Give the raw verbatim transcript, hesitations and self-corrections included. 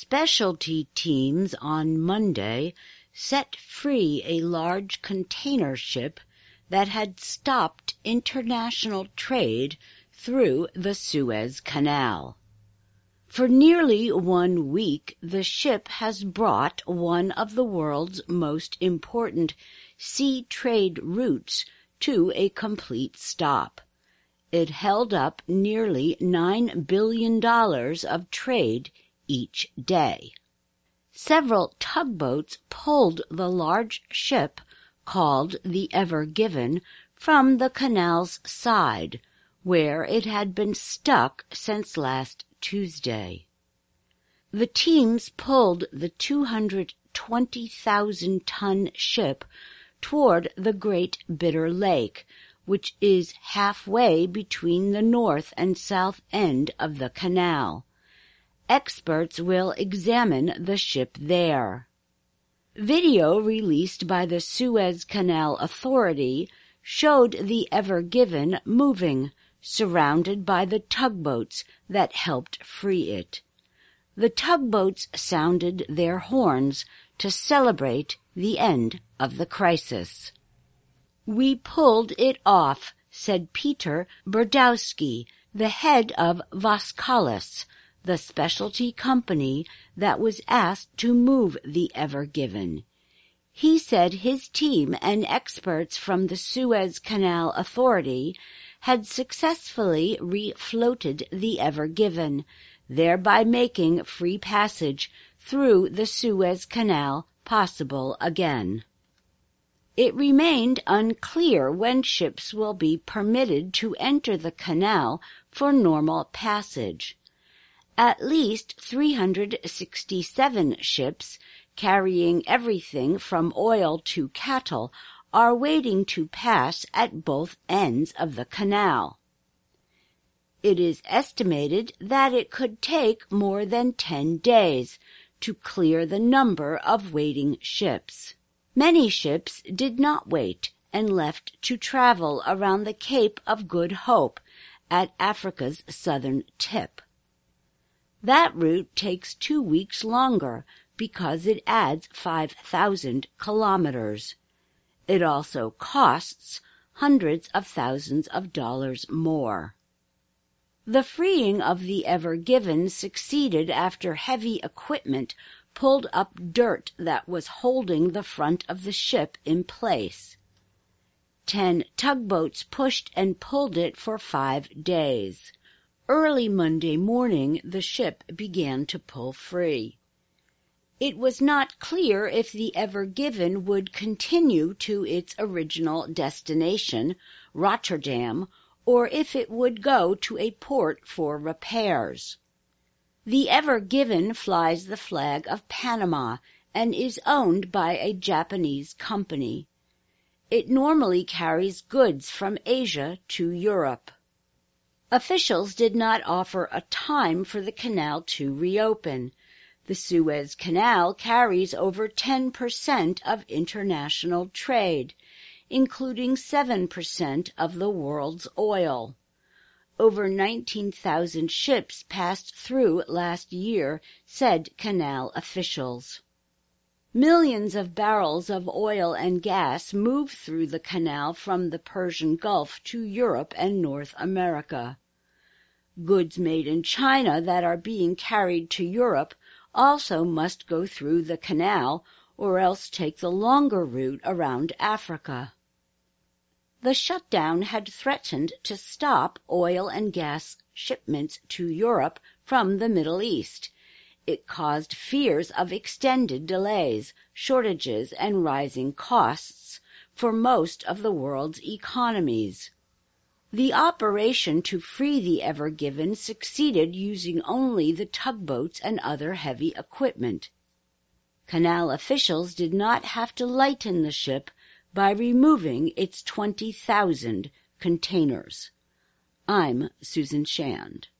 Specialty teams on Monday set free a large container ship that had stopped international trade through the Suez Canal. For nearly one week, the ship has brought one of the world's most important sea trade routes to a complete stop. It held up nearly nine billion dollars of trade each day. Several tugboats pulled the large ship, called the Ever Given, from the canal's side, where it had been stuck since last Tuesday. The teams pulled the two hundred twenty thousand ton ship toward the Great Bitter Lake, which is halfway between the north and south end of the canal. Experts will examine the ship there. Video released by the Suez Canal Authority showed the Ever Given moving, surrounded by the tugboats that helped free it. The tugboats sounded their horns to celebrate the end of the crisis. "We pulled it off," said Peter Berdowski, the head of Voskalis, the specialty company that was asked to move the Ever Given. He said his team and experts from the Suez Canal Authority had successfully refloated the Ever Given, thereby making free passage through the Suez Canal possible again. It remained unclear when ships will be permitted to enter the canal for normal passage. At least three hundred sixty-seven ships carrying everything from oil to cattle are waiting to pass at both ends of the canal. It is estimated that it could take more than ten days to clear the number of waiting ships. Many ships did not wait and left to travel around the Cape of Good Hope at Africa's southern tip. That route takes two weeks longer because it adds five thousand kilometers. It also costs hundreds of thousands of dollars more. The freeing of the Ever Given succeeded after heavy equipment pulled up dirt that was holding the front of the ship in place. Ten tugboats pushed and pulled it for five days. Early Monday morning, the ship began to pull free. It was not clear if the Ever Given would continue to its original destination, Rotterdam, or if it would go to a port for repairs. The Ever Given flies the flag of Panama and is owned by a Japanese company. It normally carries goods from Asia to Europe. Officials did not offer a time for the canal to reopen. The Suez Canal carries over ten percent of international trade, including seven percent of the world's oil. Over nineteen thousand ships passed through last year, said canal officials. Millions of barrels of oil and gas move through the canal from the Persian Gulf to Europe and North America. Goods made in China that are being carried to Europe also must go through the canal or else take the longer route around Africa. The shutdown had threatened to stop oil and gas shipments to Europe from the Middle East. It caused fears of extended delays, shortages, and rising costs for most of the world's economies. The operation to free the Ever Given succeeded using only the tugboats and other heavy equipment. Canal officials did not have to lighten the ship by removing its twenty thousand containers. I'm Susan Shand.